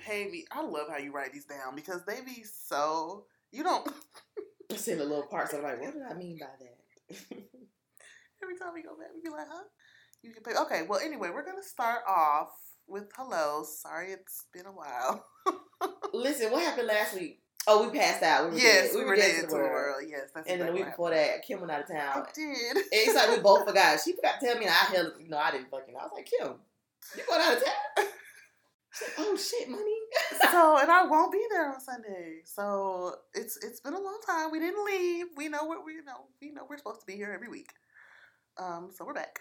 pay me. I love how you write these down because they be so, you don't. I see the little parts. I'm like, what did I mean by that? Every time we go back, we be like, huh? You can pay. Okay, well, anyway, we're going to start off with hello. Sorry, it's been a while. Listen, what happened last week? Oh, we passed out. We were dead to the world. Yes, that's and then the week before that, Kim went out of town. I did. And it's like we both forgot. She forgot to tell me, and I didn't fucking know. I was like, Kim, you going out of town? She's like, oh shit, money. So, and I won't be there on Sunday. So it's been a long time. We didn't leave. We know what we know we're supposed to be here every week. So we're back.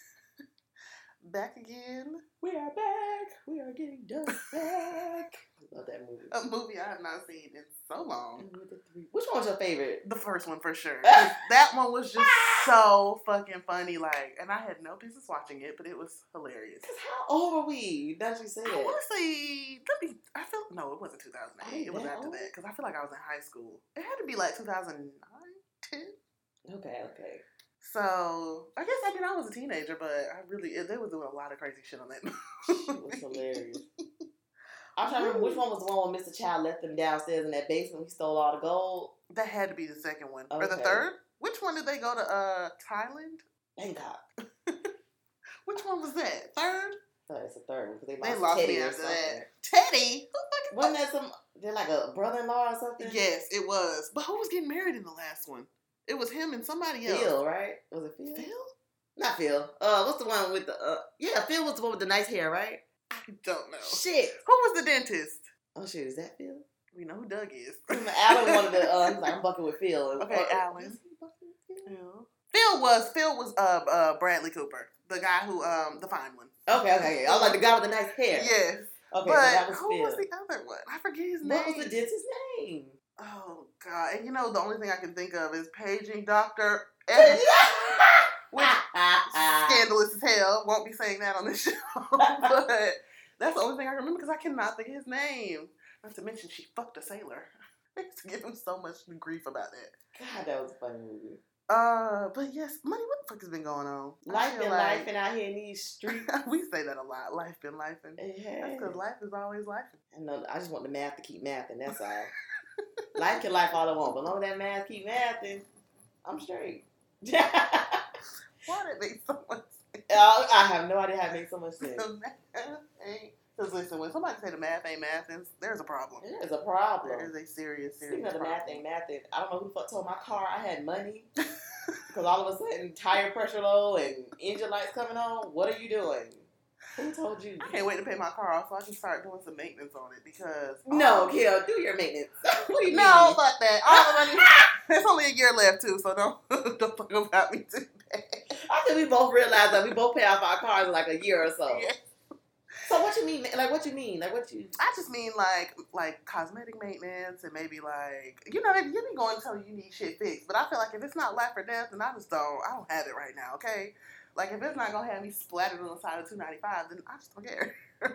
Back again. We are back. We are getting done back. I love that movie. A movie I have not seen in so long. Which one was your favorite? The first one for sure. That one was just so fucking funny. Like, and I had no business watching it, but it was hilarious. Cause how old were we? That's what you said. I want to say, no, it wasn't 2008. It was after that because I feel like I was in high school. It had to be like 2009, 10. Okay. So, I was a teenager, but they was doing a lot of crazy shit on that movie. It was hilarious. I'm trying to remember which one was the one where Mr. Child left them downstairs in that basement. He stole all the gold. That had to be the second one. Okay. Or the third? Which one did they go to, Thailand? Bangkok. Which one was that? Third? Oh, it's the third one because they lost me after that. Teddy? Wasn't that they're like a brother-in-law or something? Yes, it was. But who was getting married in the last one? It was him and somebody else. Phil, right? Was it Phil? Phil? Not Phil. What's the one with the, yeah, Phil was the one with the nice hair, right? I don't know. Shit. Who was the dentist? Oh, shit, is that Phil? We know who Doug is. Alan wanted to, he's like, I'm bucking with Phil. Okay, Alan. Phil was Bradley Cooper. The guy who, the fine one. Okay. I was like the guy with the nice hair. Yes. Okay, but so that was who Phil. was the other one? I forget his name. What was the dentist's name? Oh, God. And the only thing I can think of is paging Dr. Evans. Which, scandalous as hell. Won't be saying that on this show. But that's the only thing I can remember because I cannot think of his name. Not to mention she fucked a sailor. I used to give him so much grief about that. God, that was a funny movie. But yes, money, what the fuck has been going on? Life been life and out here in these streets. We say that a lot. Life been life and that's because life is always life. I just want the math to keep mathing, that's all. Life can life all I want, but long as that math keep mathing, I'm straight. Why did it make so much sense? I have no idea how it makes so much sense. The math ain't. Because listen, when somebody say the math ain't mathing, there's a problem. There's a problem. There is a serious Speaking of the problem. math ain't mathing, I don't know who the fuck told my car I had money. Because all of a sudden, tire pressure low and engine lights coming on. What are you doing? Who told you? I can't wait to pay my car off so I can start doing some maintenance on it because... No, Kill, do your maintenance. What do you mean? No, fuck that. All the money... There's only a year left, too, so don't fuck about me too bad. I think we both realized that we both pay off our cars in like a year or so. Yeah. So what you mean? Like, what you mean? Like, what you... I just mean, like cosmetic maintenance and maybe, like... You be going until you need shit fixed. But I feel like if it's not life or death, then I don't have it right now, okay? Like, if it's not going to have me splattered on the side of 295, then I just don't care.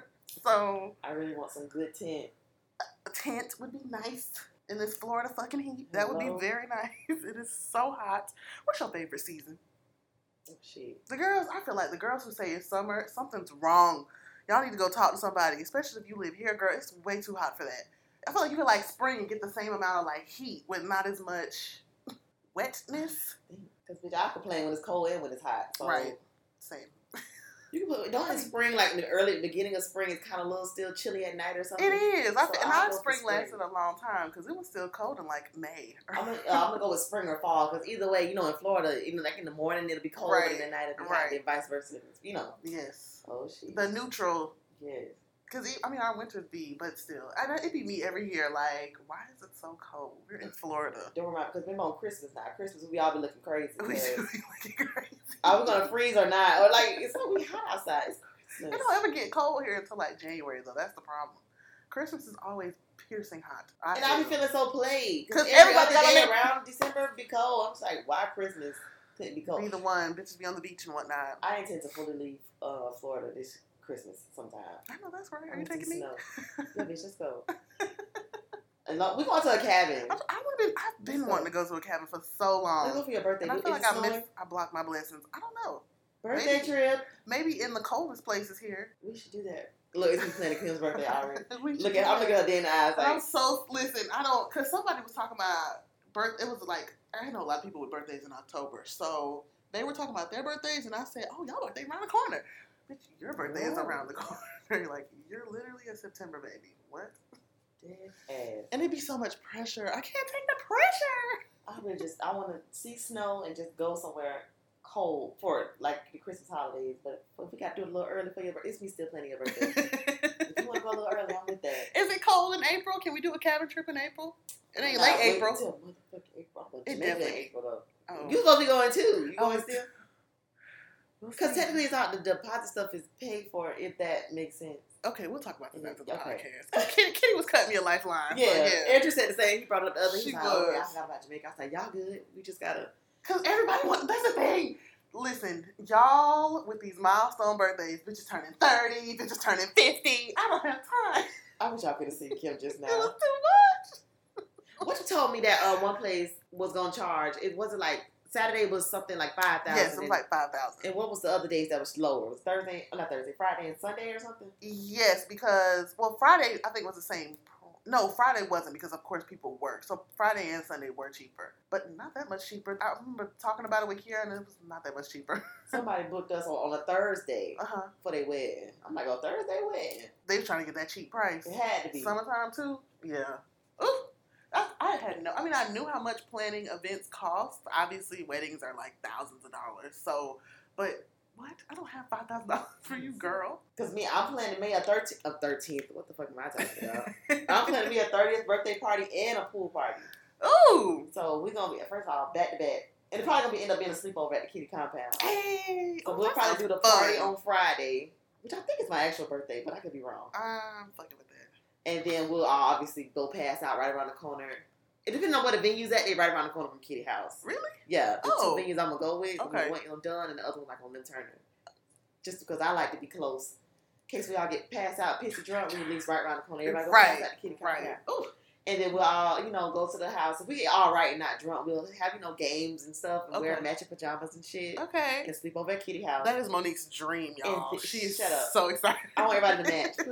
So... I really want some good tint. A tent would be nice in this Florida fucking heat. That would be very nice. It is so hot. What's your favorite season? Oh, shit. I feel like the girls who say it's summer, something's wrong. Y'all need to go talk to somebody, especially if you live here, girl. It's way too hot for that. I feel like you could like spring and get the same amount of like heat with not as much wetness. Because bitch, I complain when it's cold and when it's hot. So right. Same. You can put, don't in spring, like in the beginning of spring, it's kind of a little still chilly at night or something. It is. So our spring lasted a long time because it was still cold in like May. I'm gonna go with spring or fall because either way, in Florida, even like in the morning it'll be cold and in the night it'll be hot, and vice versa. Yes. Oh shit. The neutral. Yes. Because, our winters be, but still. It'd be me every year, like, why is it so cold? We're in Florida. Don't worry, because remember on Christmas now. Christmas, we all be looking crazy. We should be looking crazy. Are we going to freeze or not? Or, like, it's going to be hot outside. It's Christmas. It don't ever get cold here until, like, January, though. That's the problem. Christmas is always piercing hot. I be feeling so played. Because everybody around December be cold. I'm just like, why Christmas couldn't be cold? Be the one. Bitches be on the beach and whatnot. I intend to fully leave Florida this Christmas sometime. I know that's right. Are you taking me? Yeah, bitch, let's go. And we're going to a cabin. I've been wanting to go to a cabin for so long. Let's go for your birthday. And I feel like I blocked my blessings. I don't know. Birthday trip. Maybe in the coldest places here. We should do that. Look, it's me planning Kim's birthday already. I'm We looking her day in the eyes. And I'm Like, so, listen, I don't, because somebody was talking about it was like, I know a lot of people with birthdays in October, so they were talking about their birthdays, and I said, oh, y'all birthday around the corner. Bitch, your birthday is around the corner. You're like, you're literally a September baby. What? dead ass. And it'd be so much pressure. I can't take the pressure. I want to see snow and just go somewhere cold for like the Christmas holidays. But if we got to do it a little early for your birthday, it's me still planning your birthday. If you want to go a little early, I'm with that. Is it cold in April? Can we do a cabin trip in April? It ain't late April. Until motherfucking April. It definitely April though. Oh. You supposed to be going too. You going still? We'll Because see. technically, it's not the deposit stuff is paid for. If that makes sense. Okay, we'll talk about this after the Okay. podcast. 'Cause Kitty was cutting me a lifeline. Yeah, So, yeah. Andrew said the same. He brought up the other. She He's like, okay, I was. forgot about Jamaica. I said, y'all good. We just gotta. Because everybody wants, that's the thing. Listen, y'all with these milestone birthdays, bitches turning 30, bitches turning 50. I don't have time. I wish y'all could have seen Kim just It was now. too much. What you told me that one place was gonna charge? It wasn't like Saturday was something like 5,000. Yes, it was like 5,000. And what was the other days that was lower? It was Thursday, not Thursday, Friday and Sunday or something? Yes, because, well, Friday, I think was the same. No, Friday wasn't because, of course, people work. So Friday and Sunday were cheaper. But not that much cheaper. I remember talking about it with Kiara, and it was not that much cheaper. Somebody booked us on a Thursday Uh-huh. for their wedding. I'm like, oh, Thursday wedding? They were trying to get that cheap price. It had to be. Summertime, too? Yeah. Ooh. I had no, I mean, I knew how much planning events cost. Obviously, weddings are like thousands of dollars. So, but what? I don't have $5,000 for you, girl. Because me, I'm planning me a 13th. What the fuck am I talking about? I'm planning me a 30th birthday party and a pool party. Ooh. So we're going to be, first of all, back to back. And it's probably going to end up being a sleepover at the Kitty compound. Hey. So Ooh, we'll that probably do the sounds party fun. on Friday, which I think is my actual birthday, but I could be wrong. I'm fucking with that. And then we'll all obviously go pass out right around the corner. It depends on where the venue's at. They right around the corner from Kitty House. Really? Yeah, the Oh. two venues I'm gonna go with. Okay. One on Dunn and the other one like on Lynn Turner. Just because I like to be close. In case we all get passed out, pissy drunk, we at least right around the corner. Everybody go Right. pass out the Kitty Right. compound. Ooh. And then we'll all, go to the house. If we get all right and not drunk, we'll have, games and stuff and wear Okay. matching pajamas and shit. Okay. And sleep over at Kitty House. That is Monique's dream, y'all. And She is shut up. so excited. I want everybody to match.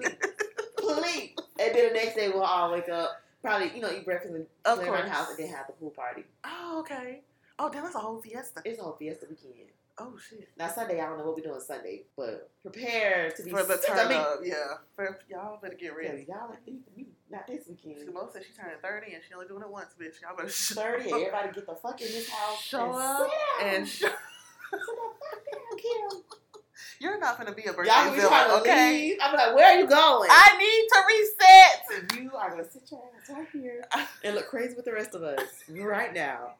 Please. And then the next day we'll all wake up, probably, eat breakfast and Of play around the course. house and then have the pool party. Oh, okay. Oh, damn, that's a whole fiesta. It's a whole fiesta weekend. Oh, shit. Now Sunday, I don't know what we're doing Sunday, but prepare to be For the sick of turn me. up, yeah. Y'all better get Because ready. y'all like me, not this weekend. Mo said she turning 30 and she only doing it once, bitch. Y'all better 30, everybody get the fuck in this house. show and up sit down. and show. Sit the fuck down, Kim. You're not gonna be a birthday Y'all gonna be trying villain, to okay? leave. I'm like, where are you going? I need to reset. You are gonna sit your ass right here and look crazy with the rest of us right now.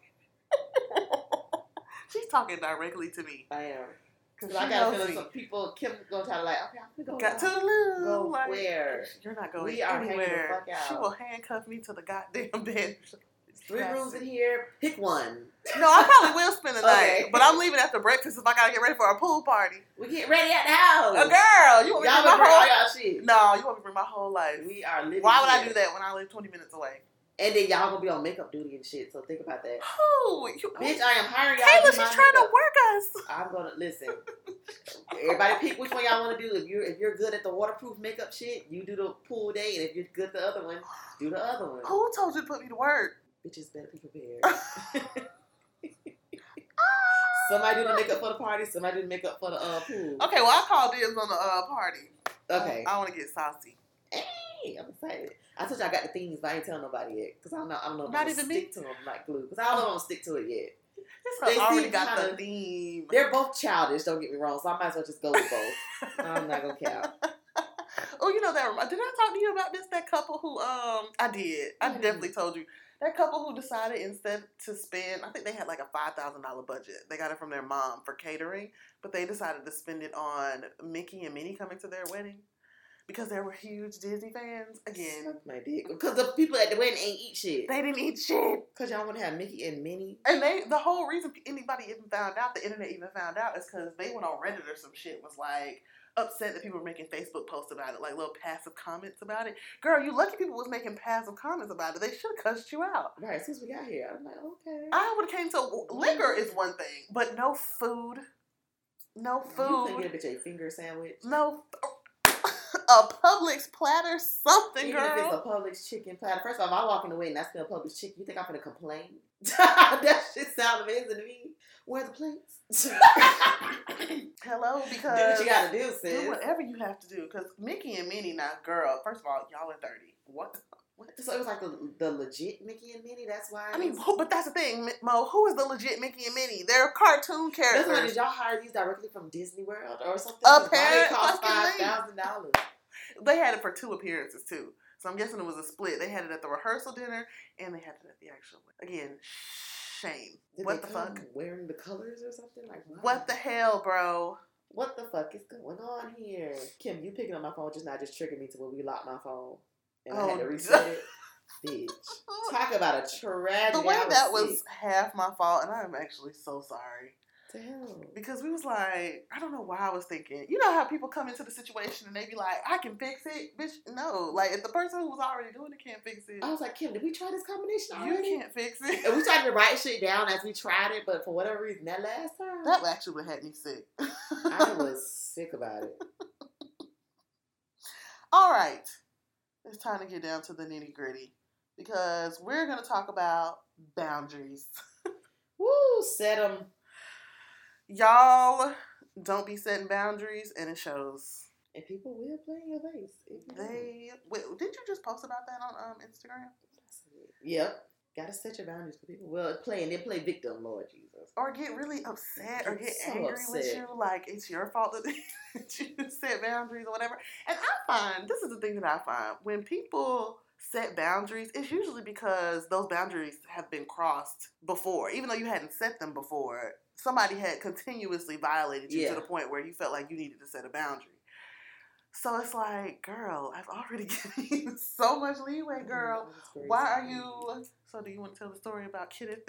She's talking directly to me. I am. Cause I she got a knows feeling me. some people, Kim gonna try to like, okay, I'm gonna go. Got to now. the loo. Go like, where? You're not going We are hanging the anywhere. fuck out. She will handcuff me to the goddamn bed. 3 rooms in here. Pick one. No, I probably will spend the night, Okay. but I'm leaving after breakfast if I gotta get ready for a pool party. We get ready at the house. A girl, you want me to Y'all bring been my bring all whole? y'all shit. No, you want me to bring my whole life. We are living. Why would I here. do that when I live 20 minutes away? And then y'all gonna be on makeup duty and shit. So think about that. Who? Bitch, I am hiring y'all. Kayla, to she's do my trying to makeup. work us. I'm gonna listen. Everybody pick which one y'all want to do. If you're good at the waterproof makeup shit, you do the pool day, and if you're good at the other one, do the other one. Who told you to put me to work? Bitches better be prepared. Somebody do the makeup for the party. Somebody do the makeup for the pool. Okay, well I called dibs on the party. Okay. I want to get saucy. Hey, I'm excited. I told you I got the themes, but I ain't telling nobody yet because I don't know if Not I'm gonna even stick me? to them like glue. Because I don't know if I'm gonna stick to it yet. This They girl already seem got the kinda- theme. They're both childish. Don't get me wrong. So I might as well just go with both. I'm not gonna count. Oh, you know that? Did I talk to you about this? That couple who I did. I Mhm. definitely told you. That couple who decided instead to spend, I think they had like a $5,000 budget. They got it from their mom for catering, but they decided to spend it on Mickey and Minnie coming to their wedding because they were huge Disney fans. Again, Suck my dick. Because the people at the wedding ain't eat shit. they didn't eat shit. Because y'all want to have Mickey and Minnie. And the whole reason anybody even found out, the internet even found out, is because they went on Reddit or some shit, was like upset that people were making Facebook posts about it, like little passive comments about it. Girl, you lucky people was making passive comments about it. They should have cussed you out. Right, since we got here. I'm like, okay. I would have came to liquor is one thing, but no food. No You couldn't food. get a bitch a finger sandwich. No. a Publix platter, something, Even girl. if it's a Publix chicken platter. First off, I walk in the way and I smell Publix chicken. You think I'm gonna complain? That shit sounds amazing to me. Where are the plates? Hello, Do because what you gotta do, sis. do whatever you have to do. Because Mickey and Minnie, now, girl. First of all, y'all are 30. What? So it was like the legit Mickey and Minnie. That's why. I mean, but that's the thing, Mo. Who is the legit Mickey and Minnie? They're cartoon characters. That's why, did y'all hire these directly from Disney World or something? Apparently, Why they cost $5,000? They had it for 2 appearances too, so I'm guessing it was a split. They had it at the rehearsal dinner and they had it at the actual. Again, shame. Did what they the come fuck? Wearing the colors or something like? Wow. What the hell, bro? What the fuck is going on here? Kim, you picking up my phone just now just triggered me to where we locked my phone and I had to reset it. Bitch. Talk about a tragedy. The way that was half my fault, and I'm actually so sorry. Damn. Because we was like, I don't know why I was thinking. You know how people come into the situation and they be like, I can fix it? Bitch, no. Like, if the person who was already doing it can't fix it. I was like, Kim, did we try this combination already? You can't fix it. And we tried to write shit down as we tried it, but for whatever reason, that last time. That actually had me sick. I was sick about it. All right. It's time to get down to the nitty gritty. Because we're going to talk about boundaries. Woo, set them. Y'all don't be setting boundaries, and it shows. And people will play in your face. Wait, didn't you just post about that on Instagram? Yep. Gotta set your boundaries because people will play, and they play victim, Lord Jesus. Or get really upset or get so angry upset with you, like it's your fault that you set boundaries or whatever. And I find, this is the thing that I find, when people set boundaries, it's usually because those boundaries have been crossed before. Even though you hadn't set them before, somebody had continuously violated you to the point where you felt like you needed to set a boundary. So it's like, girl, I've already given you so much leeway, girl. Why are you... So do you want to tell the story about Kenneth?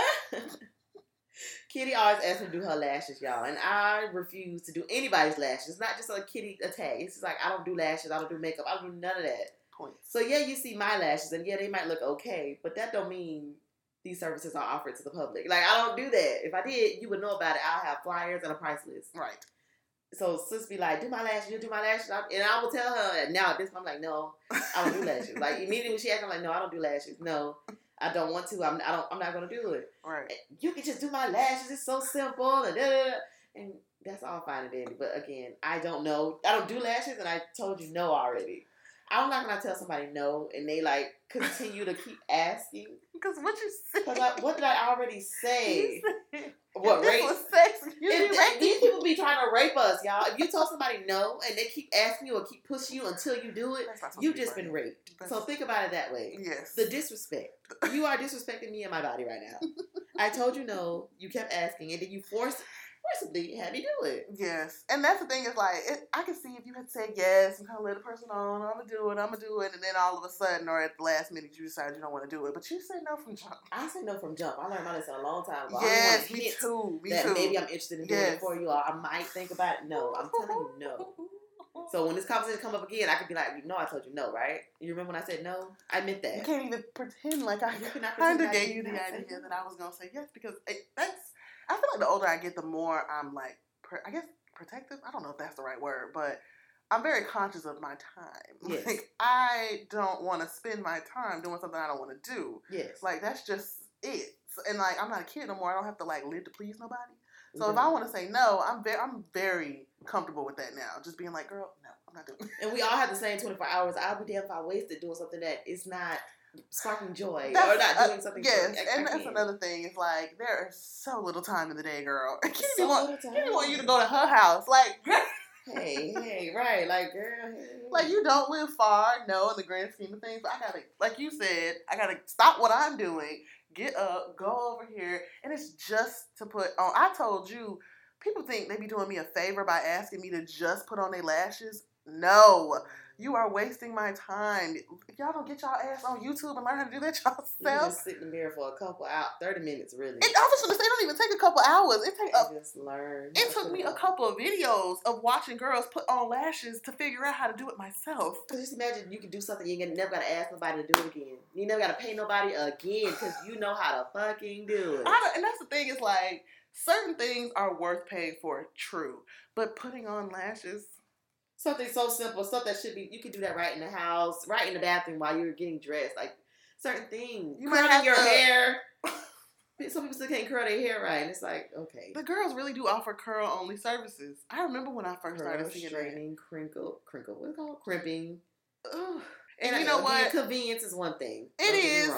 Kitty always asks me to do her lashes, y'all. And I refuse to do anybody's lashes. It's not just a Kitty attack. It's just like, I don't do lashes. I don't do makeup. I don't do none of that. So yeah, you see my lashes, and yeah, they might look okay, but that don't mean these services are offered to the public. Like, I don't do that. If I did, you would know about it. I'll have flyers and a price list. Right. So sis be like, do my lashes, you do my lashes. And I will tell her, now at this point, I'm like, no, I don't do lashes. Like, immediately when she asks, I'm like, no, I don't do lashes. No, I don't want to. I'm not going to do it. Right. You can just do my lashes. It's so simple. And da-da-da. And that's all fine and dandy. But again, I don't know. I don't do lashes, and I told you no already. I'm not going to tell somebody no, and they, like, continue to keep asking. Because what you said. What did I already say? What, rape? Was sex, these people be trying to rape us, y'all. If you tell somebody no, and they keep asking you or keep pushing you until you do it, you've just been raped. So think about it that way. Yes. The disrespect. You are disrespecting me and my body right now. I told you no. You kept asking, and then you forcibly had me do it. Yes. And that's the thing, is like, I can see if you had said yes and kind of let the person on, I'm going to do it, and then all of a sudden, or at the last minute, you decide you don't want to do it. But you said no from jump. I said no from jump. I learned my lesson a long time ago. Yes, me too. Maybe I'm interested in doing it for you, or I might think about it. No, I'm telling you no. So when this conversation come up again, I could be like, I told you no, right? You remember when I said no? I meant that. You can't even pretend like I kind of gave you the idea that I was going to say yes, because I feel like the older I get, the more I'm like, I guess protective? I don't know if that's the right word, but I'm very conscious of my time. Yes. Like, I don't want to spend my time doing something I don't want to do. Yes. Like, that's just it. And, like, I'm not a kid no more. I don't have to, like, live to please nobody. So if I want to say no, I'm very comfortable with that now. Just being like, girl, no, I'm not doing it. And we all have the same 24 hours. I'll be damn if I wasted doing something that is not sparking joy, or not doing something. Yes, and that's another thing. It's like, there is so little time in the day, girl. Kitty want you to go to her house, like, girl. Hey, right, like, girl. Hey. Like, you don't live far, no, in the grand scheme of things. But I gotta, like you said, I gotta stop what I'm doing, get up, go over here, and it's just to put on. I told you, people think they be doing me a favor by asking me to just put on their lashes. No. You are wasting my time. If y'all don't get y'all ass on YouTube and learn how to do that yourself. You just sit in the mirror for a couple hours, 30 minutes, really. I was going to say, it don't even take a couple hours. Just learn. It took me a couple of videos of watching girls put on lashes to figure out how to do it myself. Because just imagine you can do something, you never got to ask nobody to do it again. You never got to pay nobody again because you know how to fucking do it. And that's the thing, is like, certain things are worth paying for, true. But putting on lashes... Something so simple, stuff that should be, you can do that right in the house, right in the bathroom while you're getting dressed. Like, certain things. You Curling might have your to, hair. Some people still can't curl their hair right. And it's like, okay. The girls really do offer curl-only services. I remember when I first started seeing straightening, crinkle, what's it called? Crimping. Ugh. And you know what? Convenience is one thing. It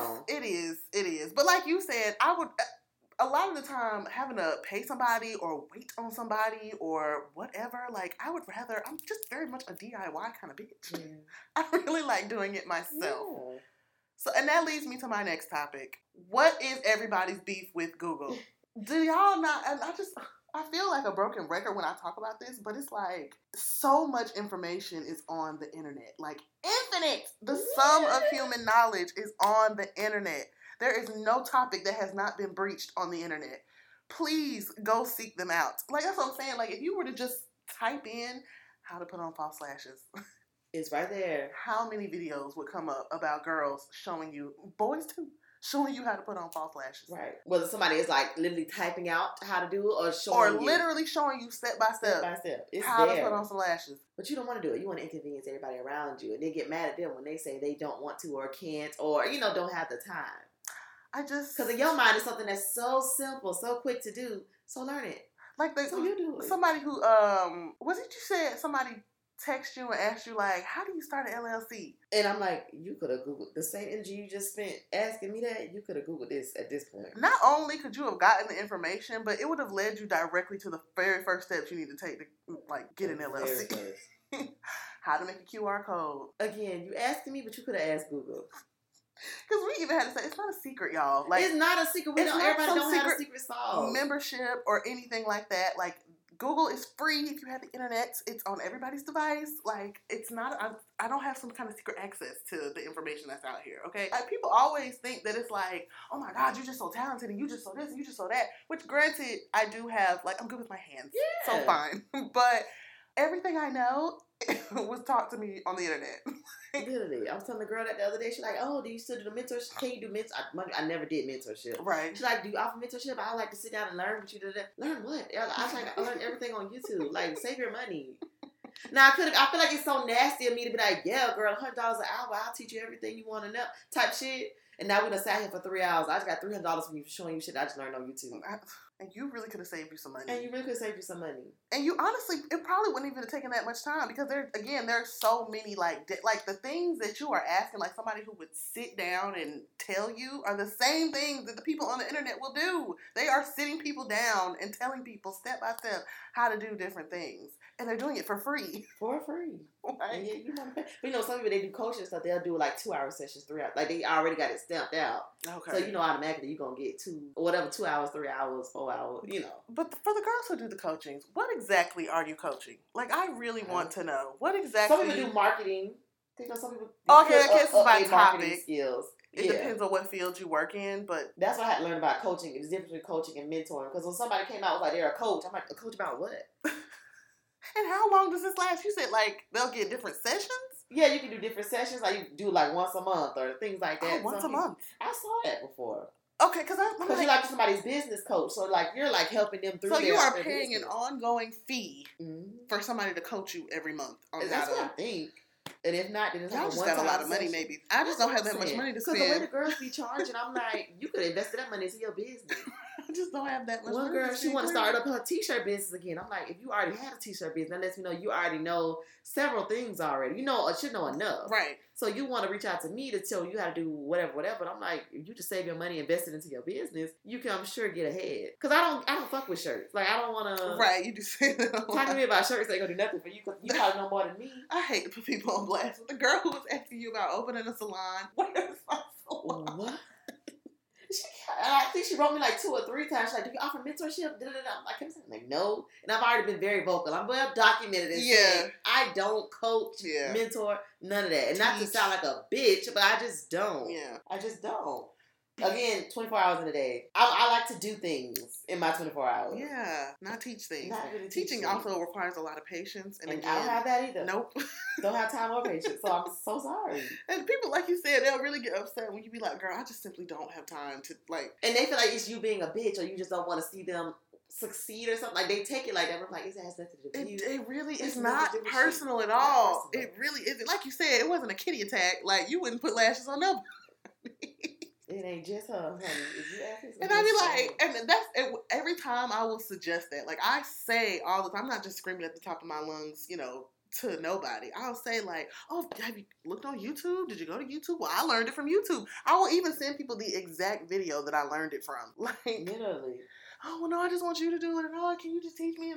is. But like you said, I would, a lot of the time, having to pay somebody or wait on somebody or whatever, like, I would rather, I'm just very much a DIY kind of bitch. Yeah. I really like doing it myself. Yeah. So, and that leads me to my next topic. What is everybody's beef with Google? Do y'all not, and I feel like a broken record when I talk about this, but it's like so much information is on the internet. Like infinite. The sum of human knowledge is on the internet. There is no topic that has not been breached on the internet. Please go seek them out. Like that's what I'm saying. Like if you were to just type in how to put on false lashes. It's right there. How many videos would come up about girls showing you, boys too, showing you how to put on false lashes? Right. Whether somebody is like literally typing out how to do it or showing or literally showing you step by step. It's how there. to put on some lashes. But you don't want to do it. You want to inconvenience everybody around you. And they get mad at them when they say they don't want to or can't or, don't have the time. Because in your mind, it's something that's so simple, so quick to do. So learn it. Like so you do it. Somebody who, was it you said somebody text you and ask you like, how do you start an LLC? And I'm like, you could have Googled the same energy you just spent asking me that. You could have Googled this at this point. Not only could you have gotten the information, but it would have led you directly to the very first steps you need to take to like get an LLC. How to make a QR code. Again, you asking me, but you could have asked Google. Because we even had to say, it's not a secret, y'all. Like it's not a secret. Everybody don't have a secret sauce. Membership or anything like that. Like Google is free if you have the internet. It's on everybody's device. Like it's not. I don't have some kind of secret access to the information that's out here. Okay, like, people always think that it's like, oh my God, you're just so talented and you just so this and you just so that. Which, granted, I do have. Like I'm good with my hands, so fine. But everything I know was taught to me on the internet. Literally, I was telling the girl that the other day. She's like, "Oh, do you still do the mentorship? Can you do mentorship?" I never did mentorship. Right. She's like, "Do you offer mentorship?" I like to sit down and learn what you did. Learn what? I was like, I learned everything on YouTube. Like, save your money. Now I feel like it's so nasty of me to be like, "Yeah, girl, $100 an hour. I'll teach you everything you want to know." Type shit. And now we done sat here for 3 hours. I just got $300 from you showing you shit I just learned on YouTube. And you really could have saved you some money. And you honestly, it probably wouldn't even have taken that much time because there's so many like the things that you are asking, like somebody who would sit down and tell you are the same things that the people on the internet will do. They are sitting people down and telling people step by step how to do different things. And they're doing it for free. Right? Yeah, you want to pay. But some people, they do coaching stuff. They'll do like 2 hour sessions, 3 hours. Like they already got it stamped out. Okay. So automatically you're going to get 2 hours, 3 hours, 4 hours, But for the girls who do the coachings, what exactly are you coaching? Like I really want to know. What exactly? Some people do marketing. Some people okay, I guess it's by topic. Skills. It depends on what field you work in, but that's what I had to learn about coaching. It's different between coaching and mentoring. Because when somebody came out was like, they're a coach, I'm like, a coach about what? And how long does this last? You said like they'll get different sessions? Yeah, you can do different sessions. Like you do like once a month or things like that. Once a month. I saw that before. Okay, because you're like somebody's business coach, so like you're like helping them through. So you are paying an ongoing fee for somebody to coach you every month. That's what I think. And if not, then it's y'all like just got a lot of money. Maybe I just don't have that much money to spend. Because the way the girls be charging, I'm like, you could invest that money into your business. I just don't have that much money. One girl, she want to start up her t-shirt business again. I'm like, if you already had a t-shirt business, that lets me know you already know several things already. You know, or should know enough. Right. So you want to reach out to me to tell you how to do whatever. But I'm like, if you just save your money, invest it into your business, you can, I'm sure, get ahead. Because I don't fuck with shirts. Like, I don't want to. Right, you just say that. Talking to me about shirts ain't going to do nothing for you because you probably know more than me. I hate to put people on blast. The girl who was asking you about opening a salon, where's my salon? What? I think she wrote me like 2 or 3 times. She's like, do you offer mentorship? I'm like, no. And I've already been very vocal. I'm well documented and saying I don't coach, mentor, none of that. And not to sound like a bitch, but I just don't. Yeah. I just don't. Again, 24 hours in a day. I like to do things in my 24 hours. Yeah, not teach things. Not really Teaching also requires a lot of patience. And again, I don't have that either. Nope. Don't have time or patience. So I'm so sorry. And people, like you said, they'll really get upset when you be like, girl, I just simply don't have time to like. And they feel like it's you being a bitch or you just don't want to see them succeed or something. Like, they take it like that. I'm like, it has nothing to do with you. It really is not personal at all. It really isn't. Like you said, it wasn't a kitty attack. Like, you wouldn't put lashes on nobody. It ain't just her, honey. If you ask me, and I be like, and that's every time I will suggest that. Like, I say all the time, I'm not just screaming at the top of my lungs, you know, to nobody. I'll say like, oh, have you looked on YouTube? Did you go to YouTube? Well, I learned it from YouTube. I will even send people the exact video that I learned it from. Like, literally. Oh, well, no, I just want you to do it. And oh, can you just teach me?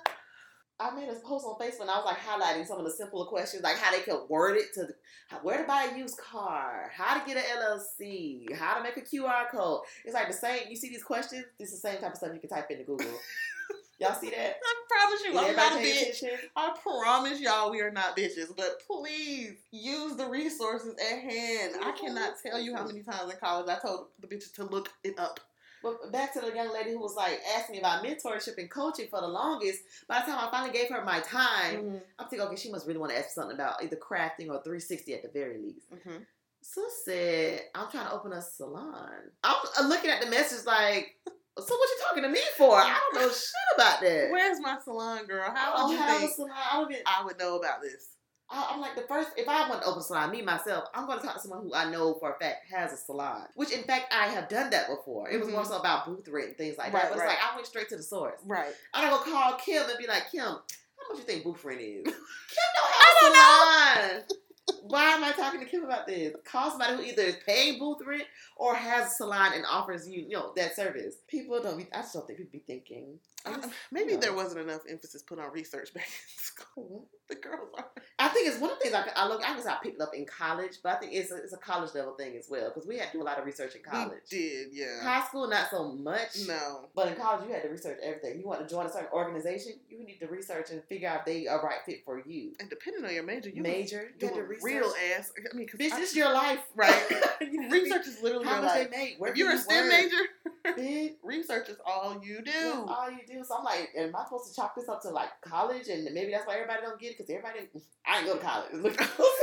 I made a post on Facebook and I was like highlighting some of the simpler questions, like how they could word it to where to buy a used car, how to get an LLC, how to make a QR code. It's like the same. You see these questions? It's the same type of stuff you can type into Google. Y'all see that? I promise you, I'm not a bitch. I promise y'all we are not bitches. But please use the resources at hand. I cannot tell you how many times in college I told the bitches to look it up. But back to the young lady who was like asking me about mentorship and coaching for the longest. By the time I finally gave her my time, I'm thinking, okay, she must really want to ask something about either crafting or 360 at the very least. So I said, I'm trying to open a salon. I'm looking at the message like, so what you talking to me for? I don't know shit about that. Where's my salon, girl? How would you think I would know about this? I'm like, if I want to open a salon, me, myself, I'm going to talk to someone who I know for a fact has a salon. Which, in fact, I have done that before. It was more so about booth rent and things like that. But it's like, I went straight to the source. Right. I'm going to call Kim and be like, Kim, how much you think booth rent is? Kim don't have a salon. Why am I talking to Kim about this? Call somebody who either is paying booth rent or has a salon and offers you, that service. I just don't think people be thinking. Maybe there wasn't enough emphasis put on research back in school. The girls are. I think it's one of the things I picked it up in college, but I think it's a college level thing as well because we had to do a lot of research in college. We did, yeah. High school, not so much. No. But in college, you had to research everything. You want to join a certain organization, you need to research and figure out if they are right fit for you. And depending on your major, you had to research. Real ass. I mean, this is your life, right? Research is literally how your much life. they make. If you're a STEM major, research is all you do. That's all you do. So I'm like, am I supposed to chalk this up to like college? And maybe that's why everybody don't get it because I didn't go to college. Look,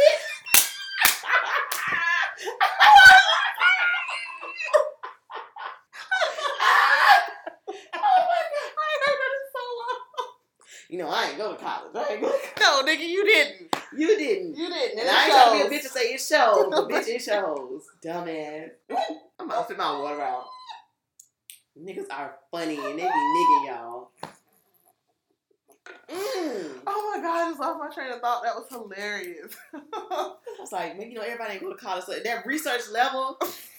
I ain't go to college. No, nigga, you didn't. You didn't. And I ain't trying to be a bitch and say it shows. But bitch, it shows. Dumbass. I'm about to spit my water out. Niggas are funny and they be nigging y'all. Oh my God, it's off my train of thought. That was hilarious. I was like, everybody ain't go to college. So that research level,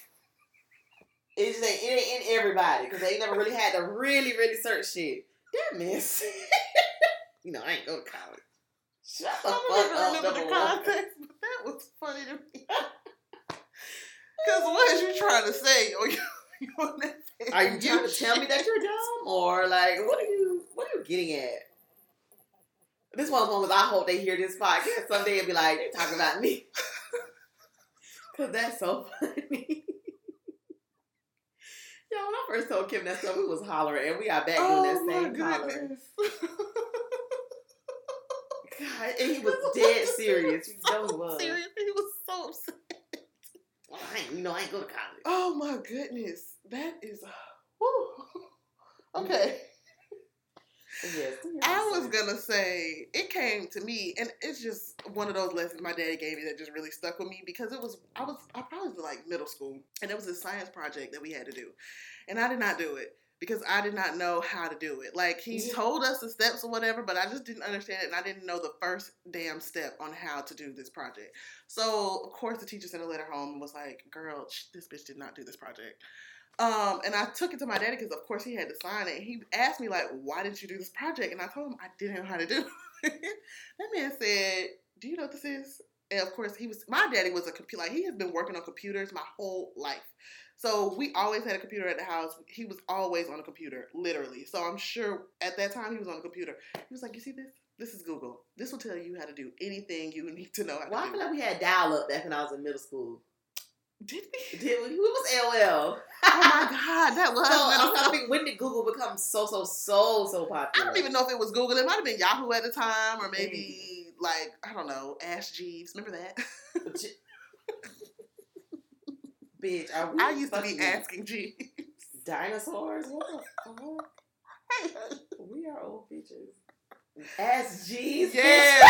it ain't in everybody because they never really had to really, really search shit. Damn, miss. I ain't go to college. Shut the fuck up. I don't even remember the context, but that was funny to me. Because what is you trying to say? Are you trying to tell me that you're dumb? Or like, what are you getting at? This one's one was I hope they hear this podcast someday and be like, they're talking about me. Because that's so funny. Yo, when I first told Kim that stuff, we was hollering and we got back doing that same hollering. God, and he was dead serious. You know he was. Serious? He was so upset. Well, I ain't go to college. Oh my goodness. That is, whew. Okay. Yes, I was gonna say it came to me, and it's just one of those lessons my daddy gave me that just really stuck with me because I probably was like middle school, and it was a science project that we had to do, and I did not do it because I did not know how to do it. Like he told us the steps or whatever, but I just didn't understand it, and I didn't know the first damn step on how to do this project. So of course the teacher sent a letter home and was like, "Girl, this bitch did not do this project." And I took it to my daddy because, of course, he had to sign it. And he asked me, like, why didn't you do this project? And I told him I didn't know how to do it. That man said, do you know what this is? And, of course, my daddy was a computer. Like, he has been working on computers my whole life. So we always had a computer at the house. He was always on a computer, literally. So I'm sure at that time he was on a computer. He was like, you see this? This is Google. This will tell you how to do anything you need to know how to do. I feel like we had dial-up back when I was in middle school. Did we? We was AOL. Oh my God, that was. So I think when did Google become so popular? I don't even know if it was Google. It might have been Yahoo at the time, or maybe like I don't know, Ask Jeeves. Remember that? Bitch, I used to be asking Jeeves. Dinosaurs? What the fuck? We are old bitches. Ask G's. Yes.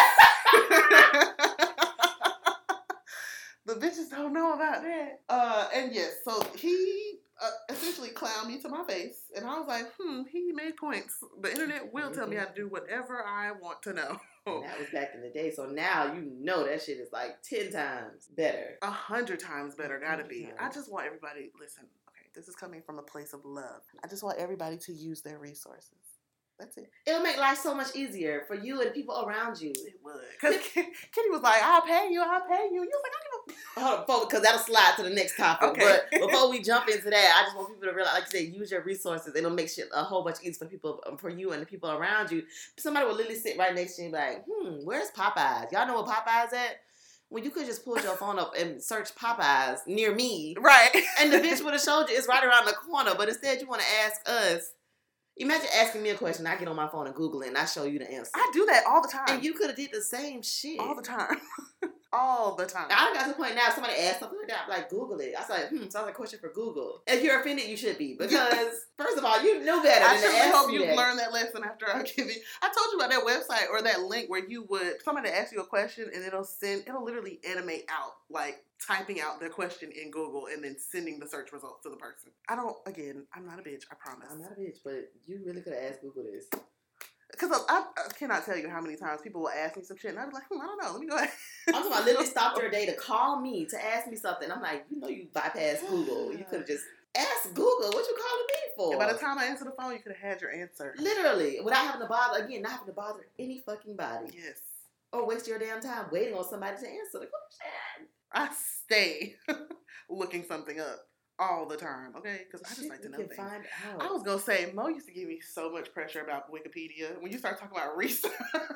The bitches don't know about that. And yes, so he essentially clowned me to my face, and I was like, he made points. The internet will tell me how to do whatever I want to know. And that was back in the day, so now you know that shit is like 10 times better. 100 times better, gotta be. I just want everybody, listen, okay, this is coming from a place of love. I just want everybody to use their resources. That's it. It'll make life so much easier for you and people around you. It would. Because Kitty was like, I'll pay you. You was like, I don't give a... Hold on, because that'll slide to the next topic. Okay. But before we jump into that, I just want people to realize, like you said, use your resources. It'll make shit a whole bunch easier for people, for you and the people around you. Somebody will literally sit right next to you and be like, where's Popeyes? Y'all know what Popeyes at? Well, you could just pull your phone up and search Popeyes near me. Right. And the bitch would have showed you it's right around the corner. But instead, you want to ask us. Imagine asking me a question. I get on my phone and Google it, and I show you the answer. I do that all the time. And you could have did the same shit. All the time. All the time. I got to the point now, if somebody asks something like that, I'm like, Google it. I was like, sounds like a question for Google. If you're offended, you should be. Because, first of all, you know better I than truly to ask hope me you that. learned that lesson after I give you. I told you about that website or that link where somebody asks you a question and it'll literally animate out, like, typing out their question in Google and then sending the search results to the person. I'm not a bitch, I promise. I'm not a bitch, but you really could have asked Google this. Because I cannot tell you how many times people will ask me some shit and I'll be like, I don't know, let me go ahead. I'm talking about literally stopped her day to call me to ask me something. I'm like, you bypassed Google. You could have just asked Google, what you calling me for? And by the time I answer the phone, you could have had your answer. Literally, without having to bother any fucking body. Yes. Or waste your damn time waiting on somebody to answer the question. I stay looking something up all the time, okay? Because I just like to know things. Find out. I was going to say, Mo used to give me so much pressure about Wikipedia. When you start talking about research.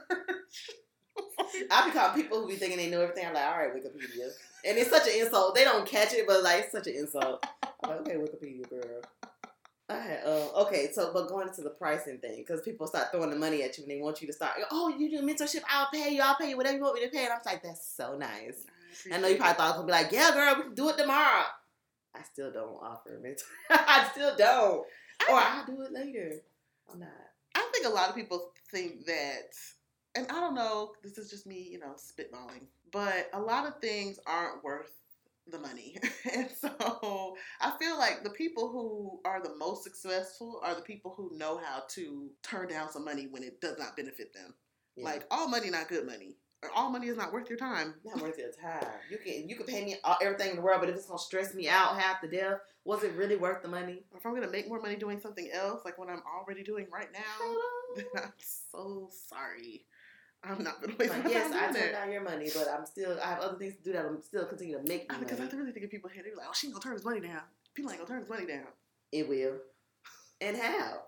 I be calling people who be thinking they know everything. I'm like, all right, Wikipedia. And it's such an insult. They don't catch it, but like, it's such an insult. I'm like, okay, Wikipedia, girl. Okay, so, but going into the pricing thing, because people start throwing the money at you and they want you to start, oh, you do mentorship, I'll pay you, whatever you want me to pay. And I'm like, that's so nice. I know you probably thought I was going to be like, yeah, girl, we can do it tomorrow. I still don't offer a mentor. I still don't. Or I'll do it later. I'm not. I think a lot of people think that, and I don't know, this is just me, spitballing, but a lot of things aren't worth the money. And so I feel like the people who are the most successful are the people who know how to turn down some money when it does not benefit them. Yeah. Like, all money, not good money. Or all money is not worth your time. Not worth your time. You can pay me everything in the world, but if it's going to stress me out half to death, was it really worth the money? If I'm going to make more money doing something else, like what I'm already doing right now, then I'm so sorry. I'm not going to waste my time. Yes, I turned down your money, but I have other things to do that I'm still continue to make me because money. I really think if people hear, they're like, oh, she ain't going to turn his money down. People ain't going to turn his money down. It will. And how?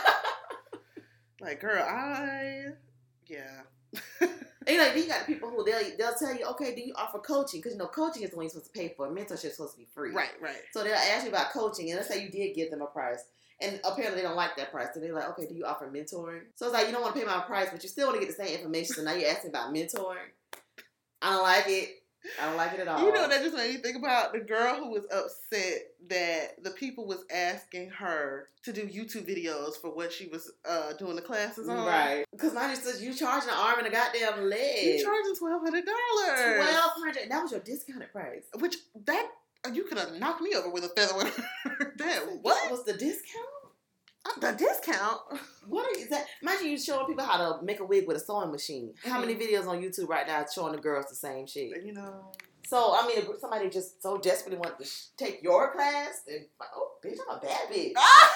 Like, girl, yeah. And then you got people who they'll tell you, okay, do you offer coaching? Because coaching is the one you're supposed to pay for. Mentorship is supposed to be free. Right. So they'll ask you about coaching, and let's say you did give them a price, and apparently they don't like that price. So they're like, okay, do you offer mentoring? So it's like you don't want to pay my price, but you still want to get the same information. So now you're asking about mentoring. I don't like it. I don't like it at all. You know, that just made me think about the girl who was upset that the people was asking her to do YouTube videos for what she was doing the classes on. Right. Because mine says you charging an arm and a goddamn leg. You charging $1,200. $1,200. That was your discounted price. Which, you could have knocked me over with a feather. What was the discount? The discount? What is that? Imagine you showing people how to make a wig with a sewing machine. Mm-hmm. How many videos on YouTube right now showing the girls the same shit? So, I mean, if somebody just so desperately wanted to take your class, then like, oh, bitch, I'm a bad bitch.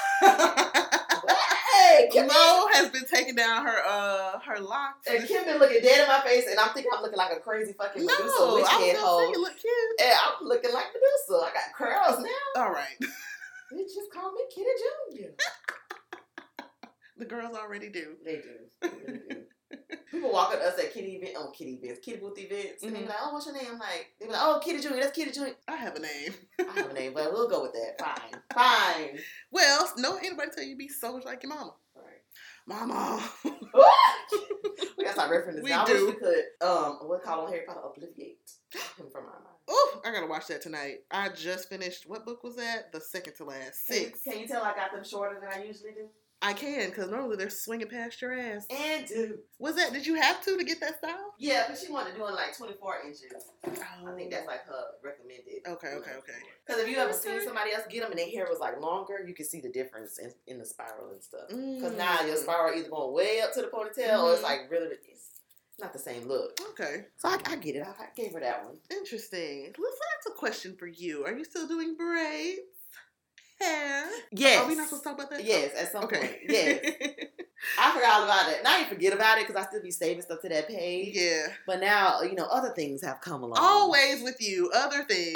Hey, Mo has been taking down her locks. And Kim been looking dead in my face, and I'm thinking I'm looking like a crazy fucking Medusa witch head hoe. You look cute. And I'm looking like Medusa. I got curls now. All right. They just call me Kitty Junior. The girls already do. They do. They do. People walk at us at Kitty booth events, and they be like, "Oh, what's your name?" I'm like, they be like, "Oh, Kitty Junior. That's Kitty Junior." I have a name. I have a name, but we'll go with that. Fine. Well, no anybody tell you be so much like your mama. Right. Mama. We gotta start referencing this. I wish we could. What call on Harry Potter? Obliviate him from our mind. Oh, I gotta watch that tonight. I just finished. What book was that? The second to last. 6. Can you tell I got them shorter than I usually do? I can, because normally they're swinging past your ass. And did you have to get that style? Yeah, but she wanted to do it like 24 inches. Oh. I think that's like her recommended. Okay. Because if you ever seen somebody else get them and their hair was like longer, you can see the difference in the spiral and stuff. Because now your spiral either going way up to the ponytail or it's like really, it's not the same look. Okay. So I get it. I gave her that one. Interesting. Listen, that's a question for you. Are you still doing braids? Hair? Yes. Are we not supposed to talk about that? Yes, at some point. Yes. I forgot all about that. Now I didn't forget about it because I still be saving stuff to that page. Yeah. But now, other things have come along. Always with you. Other things.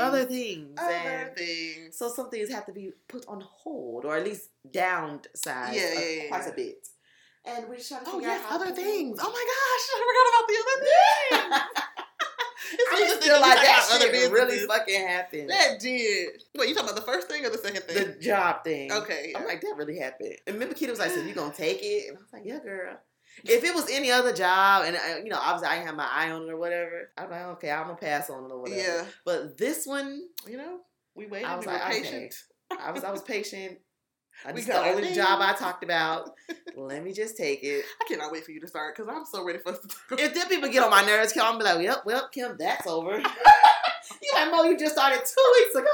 So some things have to be put on hold or at least downsized quite a bit. And we're just trying to figure out how other things. Oh my gosh, I forgot about the other things. I just feel like that shit really fucking happened. That did. Wait, you talking about the first thing or the second thing? The job thing. Okay. I'm like, that really happened. And remember, Kitty was like, so you gonna take it? And I was like, yeah, girl. If it was any other job, and obviously I didn't have my eye on it or whatever, I'm like, okay, I'm gonna pass on it or whatever. Yeah. But this one, we waited. I was we like, were patient. Okay. I was patient. This is the only job I talked about. Let me just take it. I cannot wait for you to start because I'm so ready for us to talk. If them people get on my nerves, Kim, I'm be like, well, Kim, that's over. You like, Mo, you just started 2 weeks ago.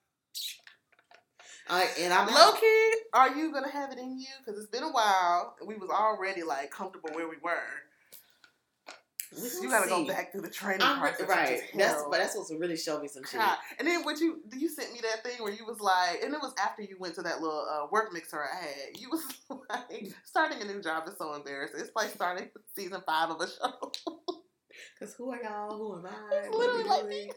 And I'm low-key, are you going to have it in you? Because it's been a while. We was already like comfortable where we were. You gotta go back through the training process. Right. That's what's really showed me some shit. And then you sent me that thing where you was like, and it was after you went to that little work mixer I had. You was like, starting a new job is so embarrassing. It's like starting season 5 of a show. Because who are y'all? Who am I? It's literally like me.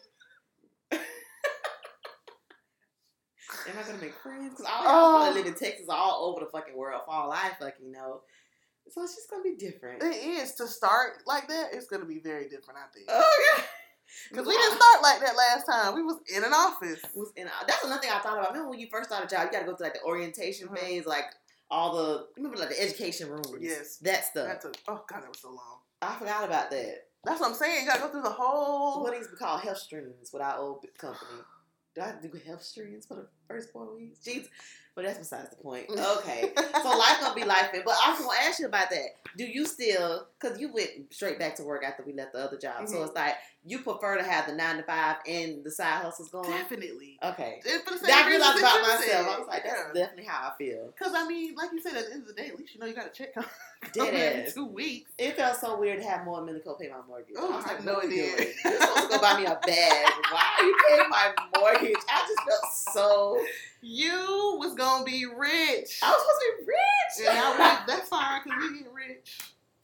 Am I gonna make friends? Because I live in Texas, all over the fucking world for all I fucking know. So it's just going to be different. It is. To start like that, it's going to be very different, I think. Oh, yeah. Because we didn't start like that last time. We was in an office. That's another thing I thought about. Remember when you first start a job, you got to go through like the orientation phase, like remember like the education rooms? Yes. That stuff. Oh, God, that was so long. I forgot about that. That's what I'm saying. You got to go through the whole... What these we call health streams with our old company. Do I have to do health streams for the first 4 weeks? Jeez. But that's besides the point. Okay. So life gonna be life. But I was gonna ask you about that. Do you still, because you went straight back to work after we left the other job. Mm-hmm. So it's like, you prefer to have the 9 to 5 and the side hustles going? Definitely. Okay. I realized about myself. I was like, that's definitely how I feel. Because I mean, like you said, at the end of the day, at least you got a check coming every 2 weeks. It felt so weird to have more money to go pay my mortgage. Oh, I was like, no, it did. You're supposed to go buy me a bag. Why are you paying my mortgage? I just felt so... You was gonna be rich. I was supposed to be rich. And now that's fine because we get rich.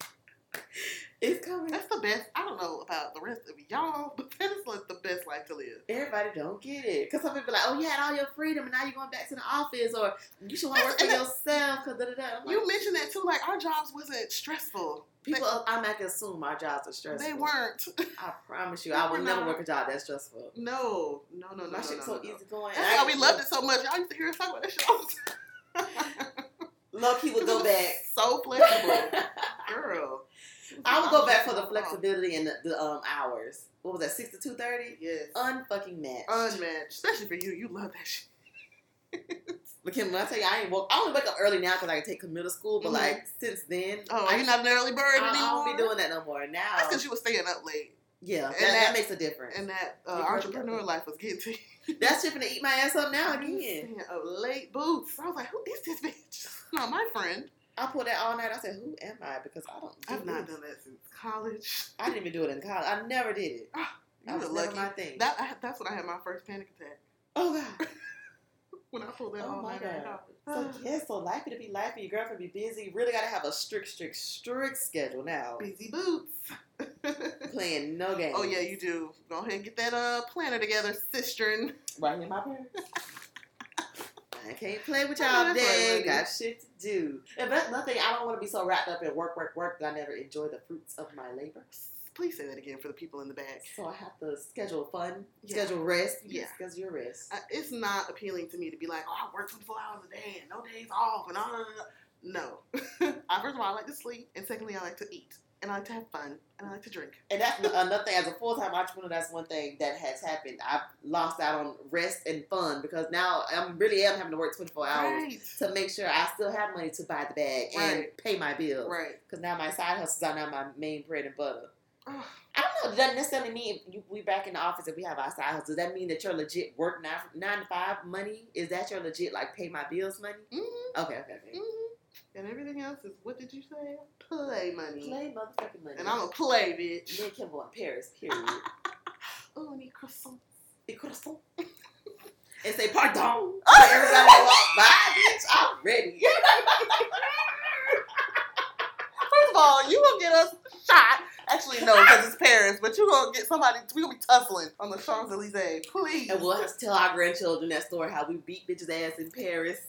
It's coming. That's the best. I don't know about the rest of y'all, but that is like the best life to live. Everybody don't get it. Because some people be like, oh, you had all your freedom and now you're going back to the office, or you should want to work for yourself. Cause you mentioned that too. Like, our jobs wasn't stressful. People automatically assume our jobs are stressful. They weren't. I promise you, I will never work a job that's stressful. No. My shit's so easy going. That's why we loved it so much. Y'all used to hear us talk about that shit all the time. Low-key would go back. So flexible. Girl. I would go back for the flexibility and the hours. What was that, 6 to 2:30? Yes. Unfucking matched. Unmatched. Especially for you. You love that shit. But Kim, when I tell you I only wake up early now because I can take middle school, but like since then, you're not an early bird anymore. I don't be doing that no more now. That's because you were staying up late. Yeah, that makes a difference. And that entrepreneur life was getting to you. That's shipping to eat my ass up now again. Staying up late boots. I was like, who is this bitch? Not my friend. I pulled that all night. I said, who am I? Because I've not done that since college. I didn't even do it in college. I never did it. That was never my thing. That's when I had my first panic attack. Oh, God. When I pulled that all night out. So life to be life, your girlfriend be busy. You really got to have a strict schedule now. Busy boots. Playing no games. Oh, yeah, you do. Go ahead and get that planner together, sister. Right here in my purse. I can't play with y'all today. Got shit to do. If that's nothing, I don't want to be so wrapped up in work that I never enjoy the fruits of my labor. Please say that again for the people in the back. So I have to schedule fun, schedule rest. Yeah. Schedule your rest. It's not appealing to me to be like, I work 24 hours a day and no days off and all. No. First of all, I like to sleep. And secondly, I like to eat. And I like to have fun. And I like to drink. And that's another thing. As a full-time entrepreneur, that's one thing that has happened. I've lost out on rest and fun because now I really am having to work 24 hours to make sure I still have money to buy the bag and pay my bills. Right. Because now my side hustles are now my main bread and butter. I don't know. Does that necessarily mean we back in the office and we have our side hustle? Does that mean that your legit work 9 to 5 money? Is that your legit like pay my bills money? Mm-hmm. Okay. Mm-hmm. And everything else is, what did you say? Play money. Play motherfucking money. And I'm a play, bitch. Me and Kim go in Paris, period. Oh, need croissants. Croissants. And say, pardon. Everybody walk by, bitch. I'm ready. First of all, you gonna get us shot. Actually, no, because it's Paris. But you gonna get somebody, we gonna be tussling on the Champs-Elysees. Please. And we'll have to tell our grandchildren that story, how we beat bitches' ass in Paris.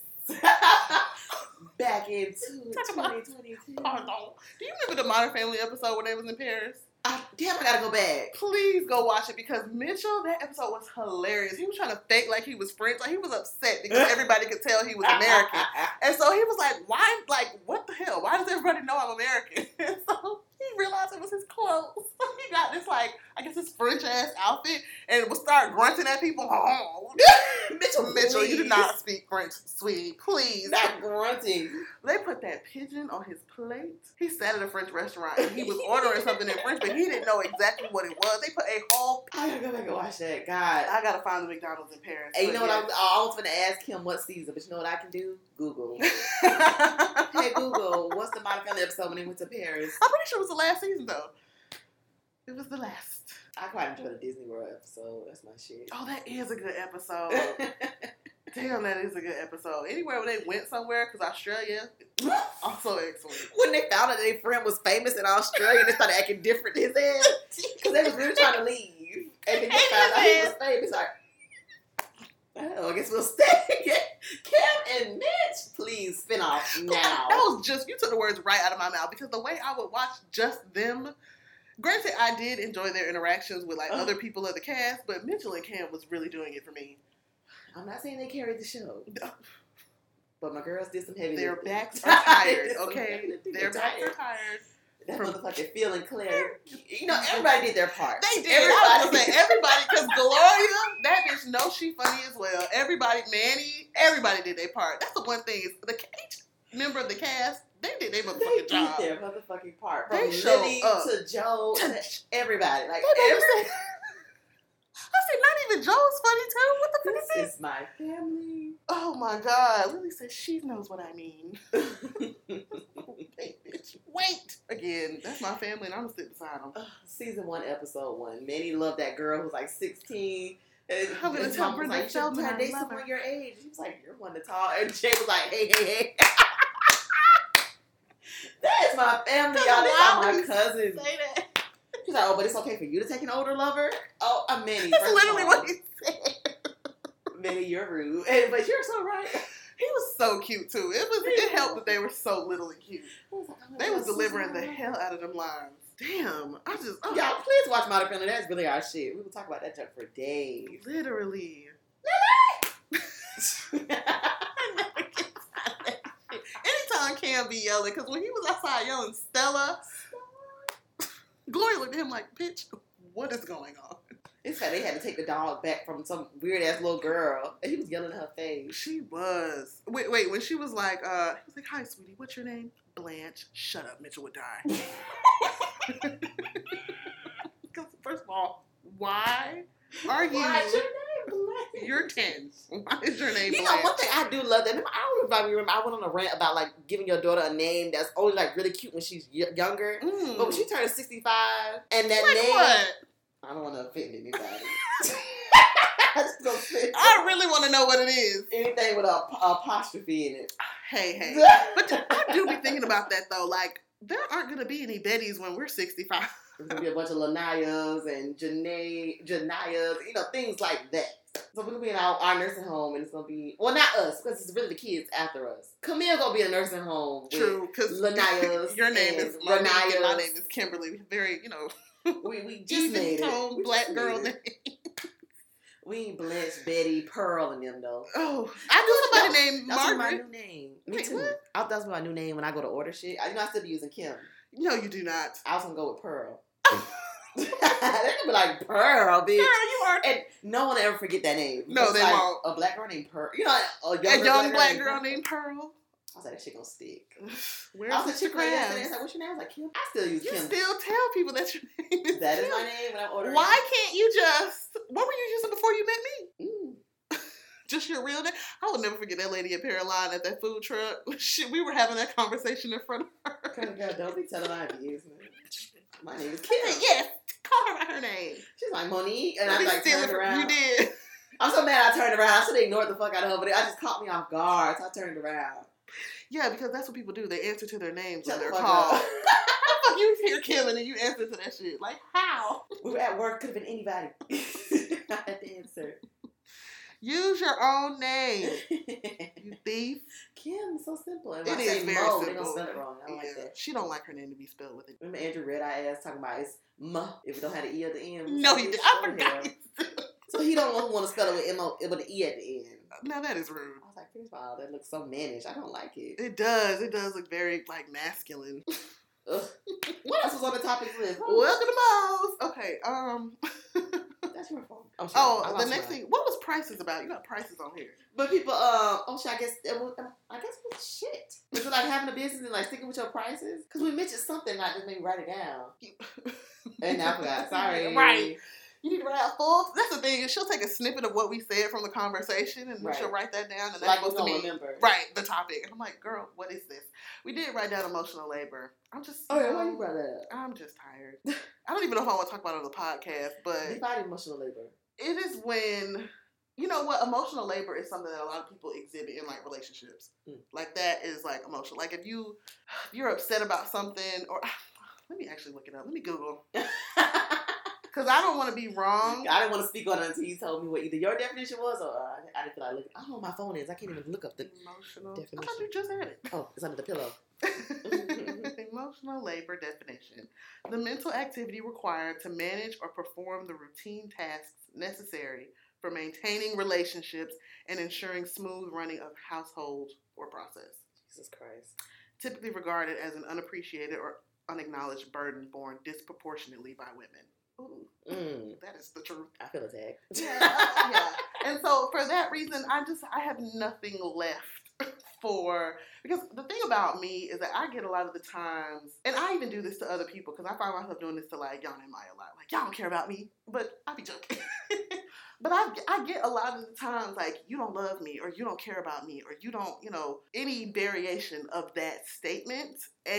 Back in 2022. Pardon. Do you remember the Modern Family episode when they was in Paris? Damn, I gotta go back. Please go watch it because Mitchell, that episode was hilarious. He was trying to fake like he was French. Like he was upset because everybody could tell he was American. And so he was like, why, like, what the hell? Why does everybody know I'm American? And so he realized it was his clothes. So he got this, like, I guess this French-ass outfit and would start grunting at people. Oh. Mitchell, you do not speak French, sweetie. Please. Not grunting. They put that pigeon on his plate. He sat at a French restaurant and he was ordering something in French, but he didn't know exactly what it was. They put a whole... I gotta go back and watch that. God. I gotta find the McDonald's in Paris. And you know what? I was going to ask him what season, but you know what I can do? Google. Hey, Google, what's the Modern Family episode when they went to Paris? I'm pretty sure it was the last season, though. It was the last. I quite enjoyed the Disney World episode. That's my shit. Oh, that is a good episode. Damn, that is a good episode. Anywhere where they went somewhere, because Australia, also excellent. When they found out that their friend was famous in Australia, they started acting different his head. Because they was really trying to leave. And then they found out he was famous. Like, oh, I guess we'll stay. Kim and Mitch, please spin off now. That was just, you took the words right out of my mouth, because the way I would watch just them, granted, I did enjoy their interactions with like other people of the cast, but Mitchell and Cam was really doing it for me. I'm not saying they carried the show, but my girls did some heavy lifting. Their backs are tired, okay? Their backs are tired. That motherfucking feeling clear. You know, everybody did their part. They did. Everybody, because Gloria, that bitch knows she funny as well. Everybody, Manny, everybody did their part. That's the one thing is each member of the cast, they did their motherfucking job. They did their motherfucking part. From Lily to Joe to everybody. Like everybody. I said, not even Joe's funny too. What the fuck is this? This is my family. Oh my God. Lily said she knows what I mean. Hey, bitch. Wait. Again, that's my family and I'm going to sit beside them. Season 1, episode 1. Manny loved that girl who was like 16. And I'm going to tell Brenda like, Feldman I date love someone her. your age. He was like, you're one to talk. And Jay was like, hey. That is my family, y'all. They are my cousins. Say that. He's like, oh, but it's okay for you to take an older lover? Oh, I'm Manny. That's literally what he said. Manny, you're rude. But you're so right. He was so cute, too. It helped that they were so little and cute. They was delivering the hell out of them lines. Damn. Y'all, please watch Modern Family. That's really our shit. We will talk about that junk for days. Literally. Anytime Cam be yelling, because when he was outside yelling Stella, Gloria looked at him like, bitch, what is going on? It's like they had to take the dog back from some weird ass little girl, and he was yelling in her face. She was. Wait. When she was like, he was like, "Hi, sweetie, what's your name?" Blanche. Shut up, Mitchell would die. Because first of all, why are you? Why's your name Blanche? You're 10. Why is your name? You Blanche? know, one thing I do love that. I don't know if I remember. I went on a rant about like giving your daughter a name that's only like really cute when she's younger, but when she turns 65, and that like name. What? I don't want to offend anybody. I really want to know what it is. Anything with an apostrophe in it. Hey. But I do be thinking about that, though. Like, there aren't going to be any Bettys when we're 65. There's going to be a bunch of Lanayas and Janayas, things like that. So we're going to be in our nursing home, and it's going to be, well, not us, because it's really the kids after us. Camille going to be in a nursing home. True, because Lanayas. Your name is Monique, and my name is Kimberly. Very, we just made it. Black girl name. We ain't Blanche, Betty, Pearl, and them though. Oh, I knew somebody named Margaret. Margaret. That's my new name. Me Wait, too. what? That's my new name when I go to order shit. I still be using Kim. No, you do not. I was gonna go with Pearl. They're gonna be like, Pearl, bitch. Girl, you are. And no one will ever forget that name. No, they won't. A black girl named Pearl. You know, a young black girl named Pearl. I was like, that shit gonna stick. Where's I was Mr. Krabs? yesterday. I was like, what's your name? I was like, Kim. I still use Kim. You still tell people that your name is That Kim. is my name when I'm ordering. Why can't you just... What were you using before you met me? Mm. Just your real name? I will never forget that lady at Paroline at that food truck. Shit, we were having that conversation in front of her. Girl, don't be telling my views, man. My name is Kim. Yes, call her by her name. She's like, Monique. And I like turned around. You did. I'm so mad I turned around. I should have ignored the fuck out of her, but it just caught me off guard, so I turned around. Yeah, because that's what people do. They answer to their names when they're Shut the called. fuck up. You hear Kim and then you answer to that shit. Like, how? We were at work. Could have been anybody. I had to answer. Use your own name. You thief. Kim, so simple. And It when I is say very Mo, simple. they don't spell it wrong. I don't like that. She don't like her name to be spelled with it. Remember Andrew Red Eye ass talking about it's M if it don't have the E at the end? No, he did. I forgot. So he don't want to spell it with M-O, with the E at the end. Now that is rude. I was like, first of all, that looks so mannish. I don't like it. It does. It does look very, like, masculine. Ugh. What else was on the topics list? Welcome to Mo's. Okay, That's your phone. Oh, the next thing. What was prices about? You got prices on here. But people, shit, I guess it was shit. Was it like having a business and like sticking with your prices? Because we mentioned something, like just maybe write it down. And I forgot. Sorry. Right. You need to write out full. That's the thing. Is she'll take a snippet of what we said from the conversation and she'll write that down. And that's like supposed to be remember. Right, the topic. And I'm like, girl, what is this? We did write down emotional labor. I'm just. Oh yeah, why you brought that up? I'm just tired. I don't even know if I want to talk about it on the podcast, but define emotional labor. It is when, you know what, emotional labor is something that a lot of people exhibit in like relationships. Like that is like emotional. Like if you're upset about something, or let me actually look it up. Let me Google. Because I don't want to be wrong. I didn't want to speak on it until you told me what either your definition was or I didn't feel like looking. I don't know what my phone is. I can't even look up the emotional definition. I thought you just had it. Oh, it's under the pillow. Emotional labor definition. The mental activity required to manage or perform the routine tasks necessary for maintaining relationships and ensuring smooth running of household or process. Jesus Christ. Typically regarded as an unappreciated or unacknowledged burden borne disproportionately by women. Ooh, that is the truth. I feel attacked. Yeah. And so for that reason, I have nothing left because the thing about me is that I get a lot of the times, and I even do this to other people because I find myself doing this to like Yana and Maya a lot. Like, y'all don't care about me, but I be joking. But I get a lot of the times like, you don't love me or you don't care about me or you don't, any variation of that statement.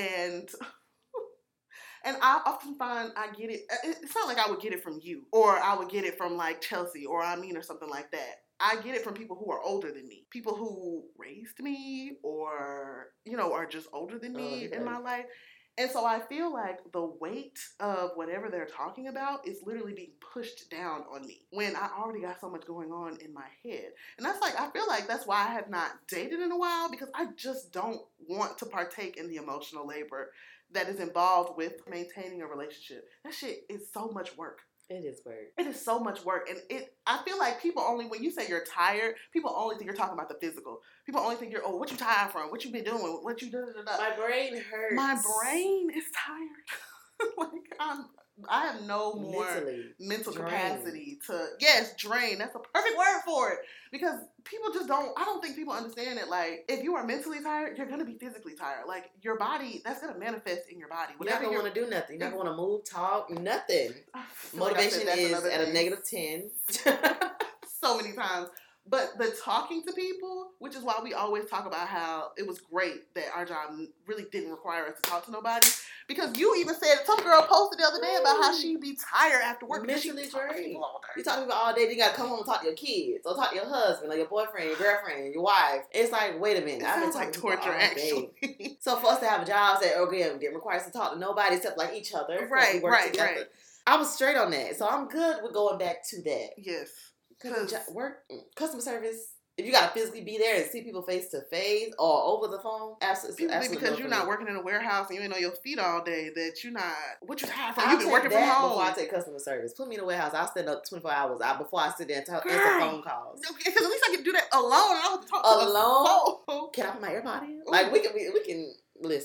And I often find I get it. It's not like I would get it from you or I would get it from like Chelsea or or something like that. I get it from people who are older than me, people who raised me or, are just older than me in my life. And so I feel like the weight of whatever they're talking about is literally being pushed down on me when I already got so much going on in my head. And that's like, I feel like that's why I have not dated in a while because I just don't want to partake in the emotional labor that is involved with maintaining a relationship. That shit is so much work. It is work. It is so much work. And I feel like people only, when you say you're tired, people only think you're talking about the physical. People only think what you tired from? What you been doing? What you da-da-da-da. My brain hurts. My brain is tired. Like, I have no more mental capacity to, drain. That's a perfect word for it. Because people just I don't think people understand it. Like, if you are mentally tired, you're going to be physically tired. Like, your body, that's going to manifest in your body. You're not going to want to do nothing. You're not going to move, talk, nothing. Motivation is at a negative 10. So many times. But the talking to people, which is why we always talk about how it was great that our job really didn't require us to talk to nobody. Because you even said, some girl posted the other day about how she'd be tired after work. Mentally drained. You talk to people all day, then you got to come home and talk to your kids, or talk to your husband, or your boyfriend, your girlfriend, your wife. It's like, wait a minute. I've been like torture, actually. So for us to have jobs that, didn't require us to talk to nobody except like each other. Right. I was straight on that. So I'm good with going back to that. Yes. Because work, customer service, if you got to physically be there and see people face to face or over the phone, absolutely. Because you're not working in a warehouse and you ain't on your feet all day, that you're not, what you tired from? You've been working from home. Before I take customer service. Put me in a warehouse, I'll stand up 24 hours before I sit there and answer phone calls. Because at least I can do that alone. I don't have to talk alone. To Can I put my AirPod in? Like, we can listen.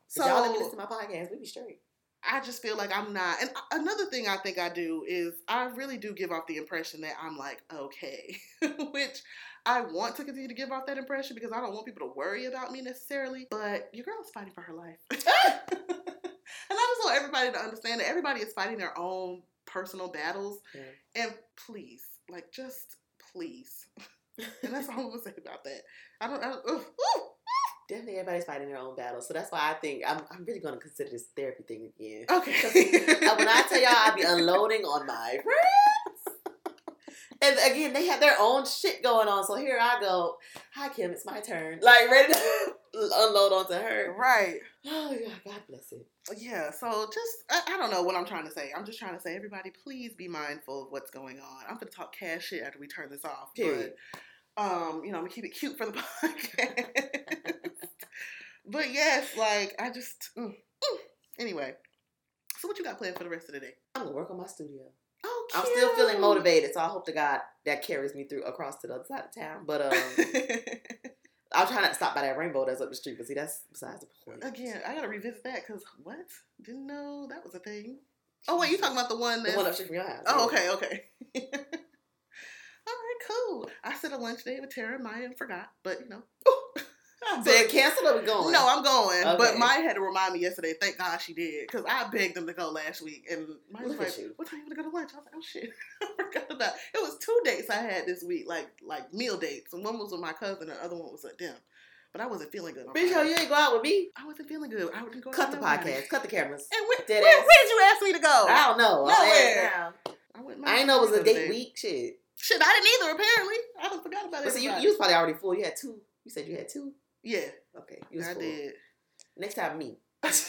So y'all let me listen to my podcast. We be straight. I just feel like I'm not. And another thing I think I do is I really do give off the impression that I'm like, okay, which I want to continue to give off that impression because I don't want people to worry about me necessarily. But your girl is fighting for her life. And I just want everybody to understand that everybody is fighting their own personal battles. Yeah. And please, like, just please. And that's all I'm going to say about that. I don't Definitely everybody's fighting their own battles. So that's why I think I'm really going to consider this therapy thing again. Okay. When I tell y'all I be unloading on my friends. And again, they have their own shit going on. So here I go. Hi, Kim. It's my turn. Like, ready to unload onto her. Right. Oh, yeah. God bless it. Yeah. So just, I don't know what I'm trying to say. I'm just trying to say, everybody, please be mindful of what's going on. I'm going to talk cash shit after we turn this off. Period. But, I'm going to keep it cute for the podcast. But yes, like, I just, Anyway. So what you got planned for the rest of the day? I'm going to work on my studio. Oh, cute. I'm still feeling motivated, so I hope to God that carries me through across to the other side of town. But I'll try not to stop by that rainbow that's up the street. But see, that's besides the point. Again, I gotta revisit that because what? Didn't know that was a thing. Oh wait, you talking about the one that's... The one up street from your house. Oh, yeah. Okay. All right, cool. I set a lunch date with Tara and Maya and forgot, but So you canceled or we going? No, I'm going. Okay. But Maya had to remind me yesterday. Thank God she did. Because I begged them to go last week. And Maya was like, what time you want to go to lunch? I was like, oh shit. I forgot about it. It was 2 dates I had this week, like meal dates. And one was with my cousin and the other one was with them. But I wasn't feeling good. Bitch, you ain't go out with me? I wasn't feeling good. I wouldn't go Cut the podcast. Cut the cameras. And where did you ask me to go? I don't know. Nowhere. I didn't know it was a date week. Shit, I didn't either, apparently. I forgot about it. But see, you was probably already full. You had 2. You said you had 2? Yeah. Okay. I did. Next time, me.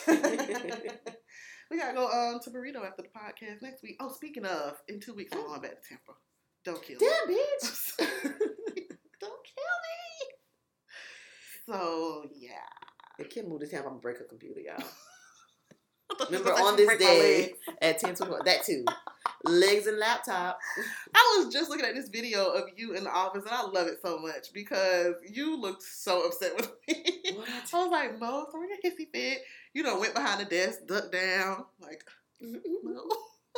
We gotta go to Burrito after the podcast next week. Oh, speaking of, in 2 weeks I'm going back to Tampa. Don't kill me. Damn, bitch. Don't kill me. So, yeah. If Kim moved to Tampa, I'm gonna break her computer, y'all. Remember on this day at 10:21, that too. Legs and laptop. I was just looking at this video of you in the office, and I love it so much because you looked so upset with me. What? I was like, Mo, throwing a hissy fit. You done went behind the desk, ducked down, like, no.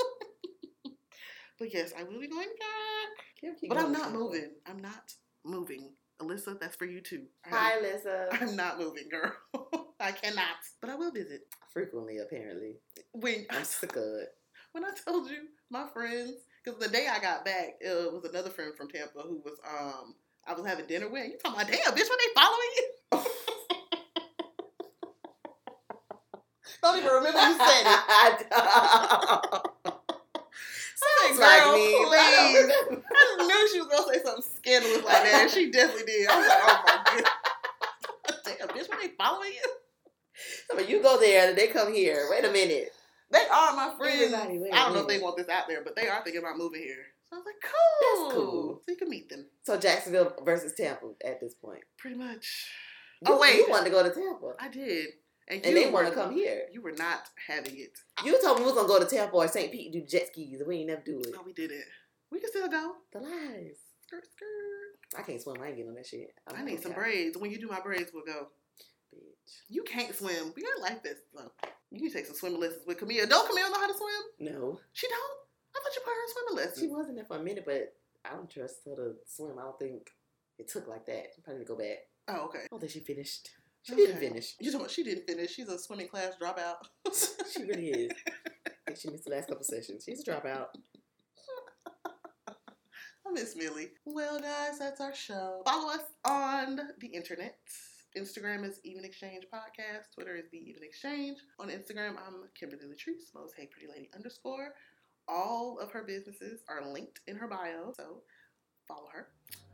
But yes, I will be going back. But I'm not moving. I'm not moving. Alyssa, that's for you too. Hi, Alyssa. I'm not moving, girl. I cannot. But I will visit. Frequently, apparently. I'm sick of it. When I told you, my friends, because the day I got back, it was another friend from Tampa who was, I was having dinner with. You talking about, damn, bitch, were they following you? Don't even remember you said it. Sounds like me. Please. I just knew she was going to say something scandalous like that, and she definitely did. I was like, oh my goodness. Damn, bitch, were they following you? So when you go there and they come here, wait a minute. They are my friends. I don't know if they want this out there, but they are thinking about moving here. So I was like, cool. That's cool. So you can meet them. So Jacksonville versus Tampa at this point. Pretty much. You wanted to go to Tampa. I did. And they want to come here. You were not having it. You told me we was going to go to Tampa or St. Pete and do jet skis, and we ain't never do it. No, we didn't. We can still go. The lies. Skirt, skirt. I can't swim. I ain't getting on that shit. I need some braids. When you do my braids, we'll go. Bitch. You can't swim. We gotta like this. So you can take some swimming lessons with Camille. Don't Camille know how to swim? No. She don't? I thought you put her in swimming lessons. She wasn't there for a minute, but I don't trust her to swim. I don't think it took like that. She probably need to go back. Oh, okay. I don't think she finished. She didn't finish. You know what? She didn't finish. She's a swimming class dropout. She really is. I think she missed the last couple sessions. She's a dropout. I miss Millie. Well, guys, that's our show. Follow us on the internet. Instagram is Even Exchange Podcast. Twitter is The Even Exchange. On Instagram, I'm Kimberly Latrice, Mo's Hey Pretty Lady _. All of her businesses are linked in her bio, so follow her.